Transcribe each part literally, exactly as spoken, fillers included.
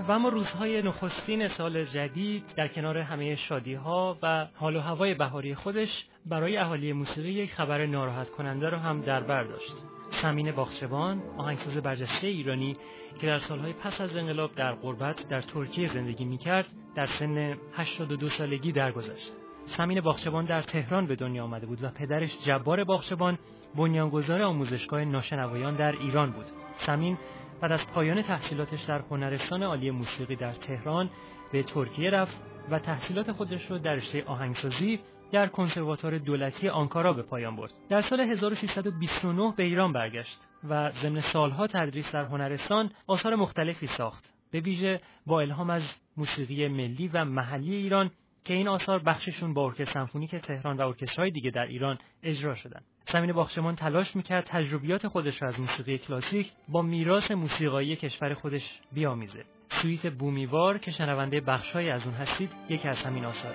و اما روزهای نخستین سال جدید در کنار همه شادی‌ها و حال و هوای بهاری خودش برای اهالی موسیقی یک خبر ناراحت کننده را هم در بر داشت. سمین باغچبان، آهنگساز برجسته ایرانی که در سالهای پس از انقلاب در غربت در ترکیه زندگی می‌کرد، در سن هشتاد و دو سالگی درگذشت. سمین باغچبان در تهران به دنیا آمده بود و پدرش جبار باغچبان بنیانگذار آموزشگاه ناشنوایان در ایران بود. سمین بعد از پایان تحصیلاتش در هنرستان عالی موسیقی در تهران به ترکیه رفت و تحصیلات خودش را در رشته آهنگسازی در کنسرواتوار دولتی آنکارا به پایان برد. در سال هزار و سیصد و بیست و نه به ایران برگشت و ضمن سالها تدریس در هنرستان آثار مختلفی ساخت، به ویژه با الهام از موسیقی ملی و محلی ایران که این آثار بخششون با ارکستر سمفونیک تهران و ارکسترهای دیگه در ایران اجرا شدند. سمین باغچبان تلاش میکرد تجربیات خودش را از موسیقی کلاسیک با میراث موسیقایی کشور خودش بیامیزه. سویت بومیوار که شنونده بخشای از اون هستید یکی از همین آثاره.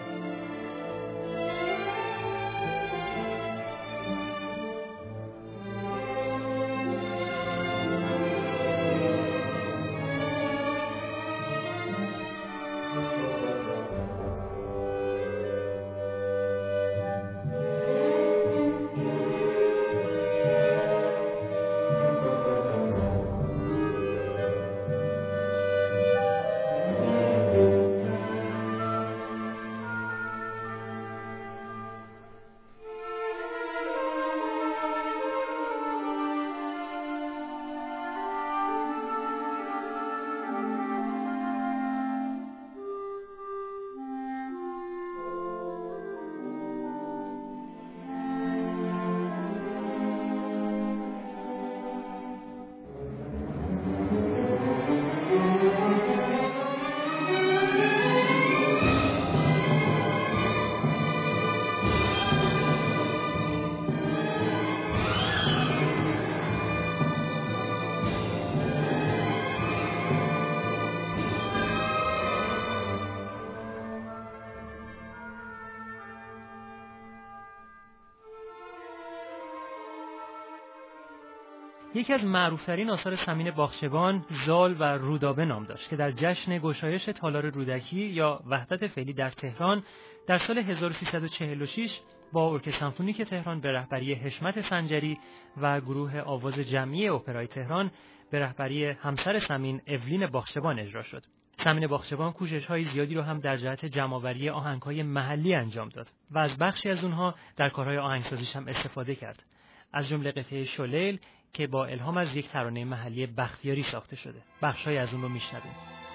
یکی از معروفترین آثار سمین باغچبان زال و رودابه نام داشت که در جشن گشایش تالار رودکی یا وحدت فعلی در تهران در سال هزار و سیصد و چهل و شش با ارکستر سمفونیک تهران به رهبری حشمت سنجری و گروه آواز جمعی اپرای تهران به رهبری همسر سمین اولین باغچبان اجرا شد. سمین باغچبان کوشش‌های زیادی را هم در جهت جمع‌آوری آهنگ‌های محلی انجام داد و از بخشی از اونها در کارهای آهنگسازیش هم استفاده کرد. از جمله قطعه شلیل که با الهام از یک ترانه محلی بختیاری ساخته شده. بخش‌های از اون رو میشنویم.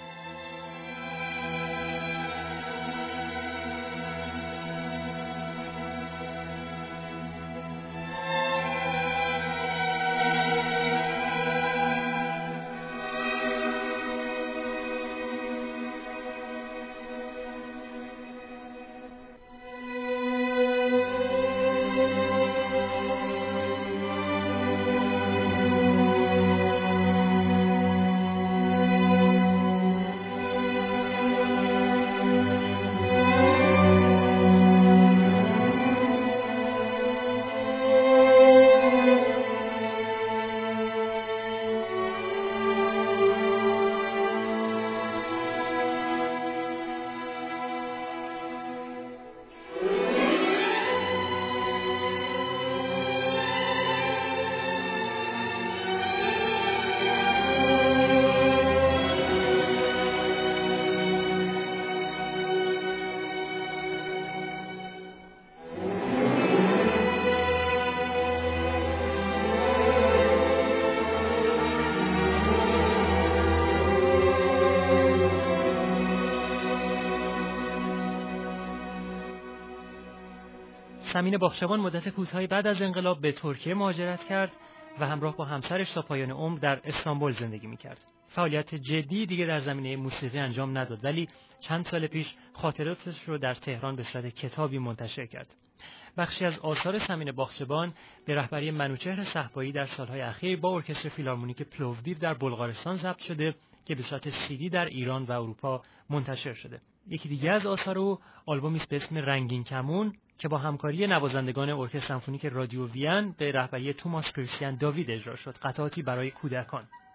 سمین باغچبان مدت کوتاهی بعد از انقلاب به ترکیه مهاجرت کرد و همراه با همسرش تا پایان عمر در استانبول زندگی می‌کرد. فعالیت جدی دیگه در زمینه موسیقی انجام نداد، ولی چند سال پیش خاطراتش رو در تهران به صورت کتابی منتشر کرد. بخشی از آثار سمین باغچبان به رهبری منوچهر صهبایی در سالهای اخیر با ارکستر فیلارمونیک پلوودیو در بلغارستان ضبط شده که به صورت سی دی در ایران و اروپا منتشر شده. یکی دیگه از آثار او آلبومی است به اسم رنگین کمون که با همکاری نوازندگان ارکستر سمفونیک رادیو وین به رهبری توماس کریستیان داوید اجرا شد، قطعاتی برای کودکان.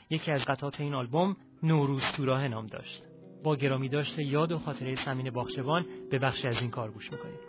یکی از قطعات این آلبوم نوروز تو راه نام داشت. با گرامی داشته یاد و خاطره ثمین باغچبان به بخشی از این کار گوش میکنیم.